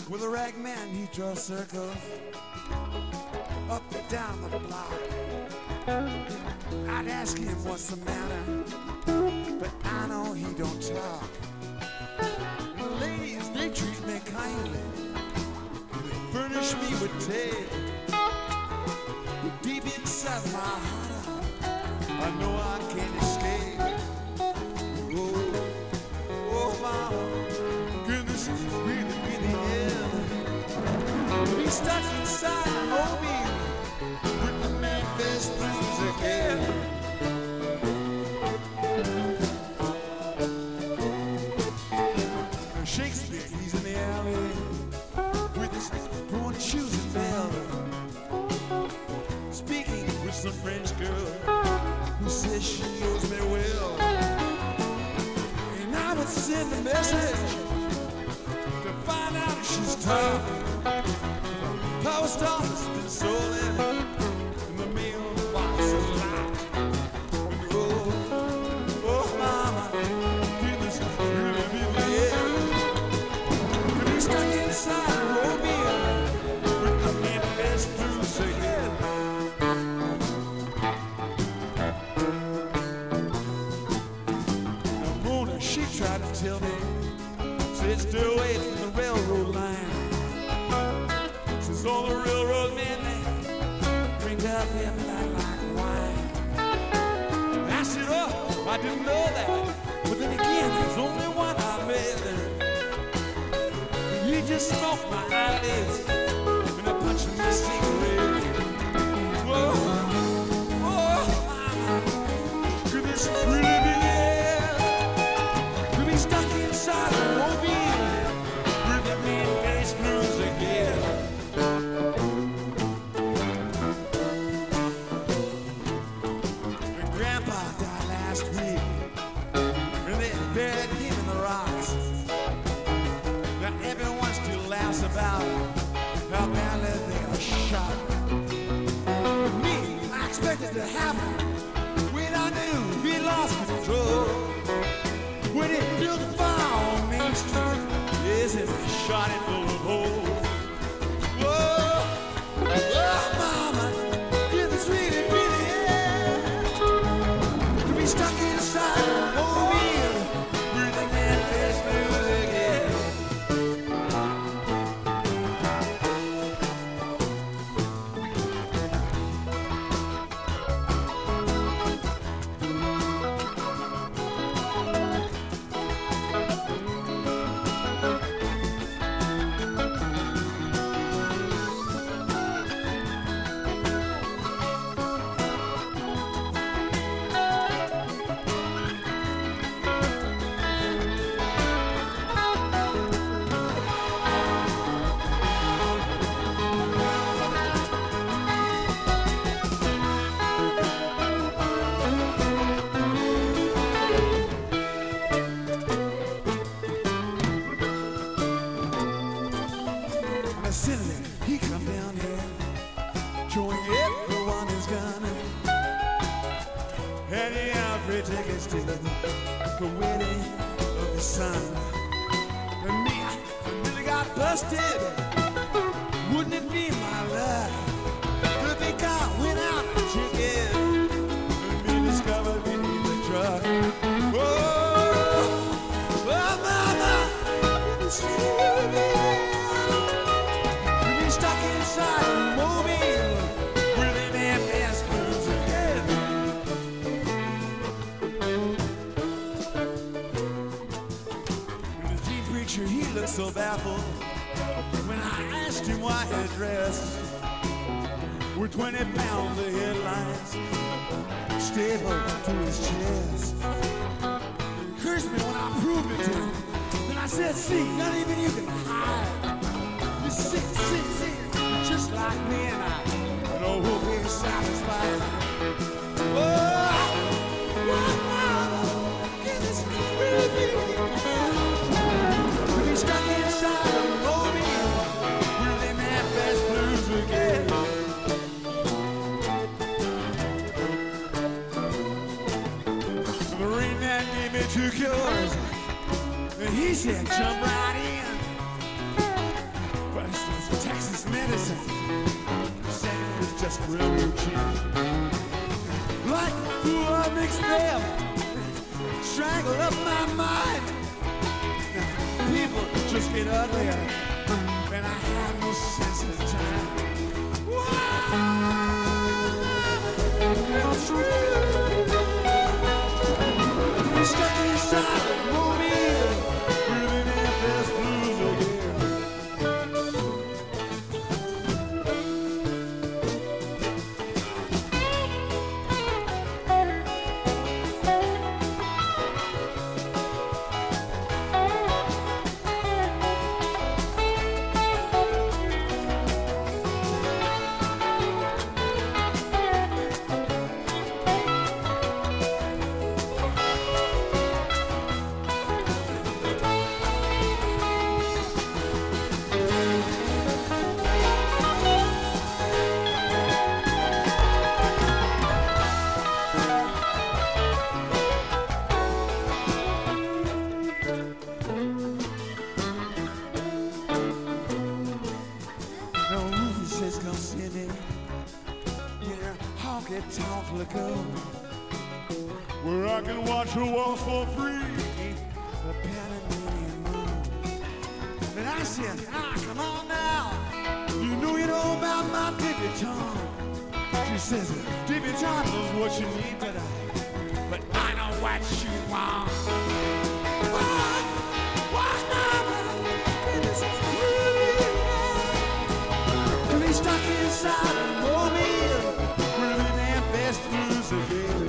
With a rag man, he draws circles up and down the block. I'd ask him what's the matter, but I know he don't talk. The ladies, they treat me kindly, they furnish me with tea. But deep inside my heart, I know I can't escape. Oh, mama, goodness is really, really ill. He's stuck inside an mobile with the Memphis Blues again. Shakespeare, he's in the alley with his torn shoes and velvet, speaking with some French girl who says she knows me well. And I would send a message to find out if she's tough. Post office been stolen and the mailbox is locked. Oh, mama, goodness, really, really, yeah. Could be stuck inside a mobile with the Memphis Blues again. Now, Mona, she tried to tell me, said stay away from the railroad line. All the railroad men, they drink up every night like wine. I said, oh, I didn't know that. But then again, there's only one I met there. And he just smoked my eyelids and I punched him a cigarette. Whoa, oh, goodness, really be there. To be stuck inside a mobile with the Memphis Blues again. Buried him in the rocks. Now everyone still laughs about how badly they got shot. Me, I expected to happen when I knew he lost control. When he built a fire on Main Street, yes, and shot it full of holes. Whoa, oh, mama, yeah, this really, really is. To be stuck inside a mobile. He come down here, showing everyone his gun, handing out free tickets to the wedding of his son. And me, I really got busted. Wouldn't it be my luck? The big car went out of chicken and me discovered beneath the truck. Oh, mama, it's stuck inside a mobile with the Memphis Blues again. And the teen preacher, he looked so baffled when I asked him why he dressed with 20 pounds of headlines stapled to his chest. He cursed me when I proved it to him. Then I said, see, not even you can hide. You're sick, just like me, and I know who'll be satisfied. Oh, it's really to be stuck inside a mobile with the Memphis Blues again. The Marine man gave me 2 killers, and he said, jump right in. medicine. Same is just real cheap. Like a fool, I mixed them, strangled up my mind. People just get uglier, and I have no sense of time. It's true. Stuck inside the movie, breathing in this blues again. Where I can watch her waltz for free, the Panamanian moon. And I said, come on now, you know about my debutante. She says, debutante knows what you need, but I know what you want. Be stuck inside a mobile, really their best blues again.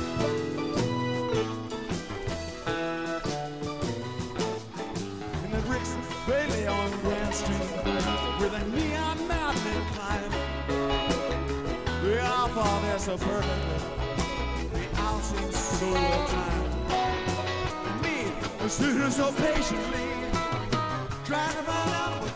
Bailey on Grand Street with a neon mountain climb. The alpha, they're so perfect. The outside solo time. And me, sitting so patiently, trying to find out.